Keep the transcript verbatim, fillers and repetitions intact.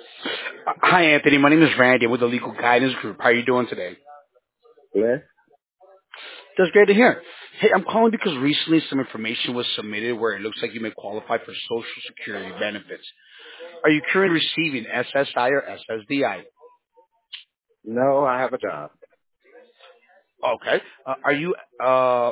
Uh, Hi, Anthony. My name is Randy. I'm with the Legal Guidance Group. How are you doing today? Yes. That's great to hear. Hey, I'm calling because recently some information was submitted where it looks like you may qualify for Social Security benefits. Are you currently receiving S S I or S S D I? No, I have a job. Okay. Uh, are you? Uh,